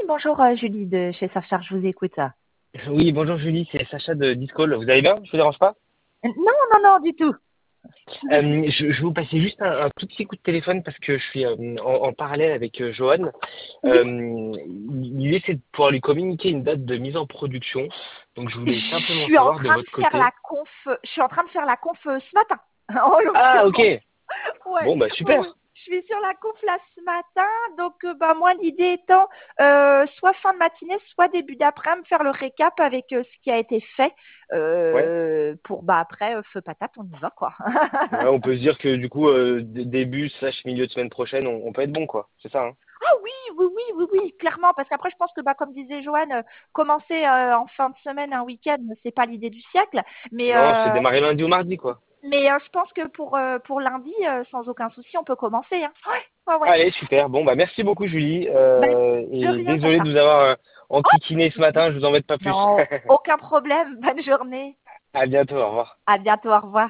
Bonjour Julie de chez Surfcharge, je vous écoute. Oui, bonjour Julie, c'est Sacha de Discall. Vous allez bien? Je vous dérange pas? Non, non, non, du tout. Je vous passais juste un tout petit coup de téléphone parce que je suis en parallèle avec Johan. Oui, L'idée c'est de pouvoir lui communiquer une date de mise en production. Donc je je voulais simplement suis en savoir de train de votre faire la côté. conf. Je suis en train de faire la conf ce matin, en Ah, ok. l'occurrence. Ouais, Bon, bah ouais, ouais. super. Je suis sur la conf là ce matin, donc bah moi l'idée étant soit fin de matinée, soit début d'après-midi, faire le récap avec ce qui a été fait Ouais. pour bah après feu patate, on y va quoi. Ouais, on peut se dire que du coup, début slash milieu de semaine prochaine, on peut être bon, quoi. C'est ça, hein? Ah oui, oui, oui, oui, oui, clairement, parce qu'après je pense que bah comme disait Joanne, commencer en fin de semaine un week-end, c'est pas l'idée du siècle, mais Non, c'est démarrer lundi ou mardi, quoi. je pense que pour lundi, sans aucun souci, on peut commencer. Hein. Ouais, ouais, ouais. Allez, super. Bon, bah merci beaucoup Julie. Ben, de Et rien, désolé Sacha. de vous avoir Oh, enquiquiné ce matin, je vous embête pas plus. non, aucun problème. Bonne journée. À bientôt, au revoir. À bientôt. Au revoir.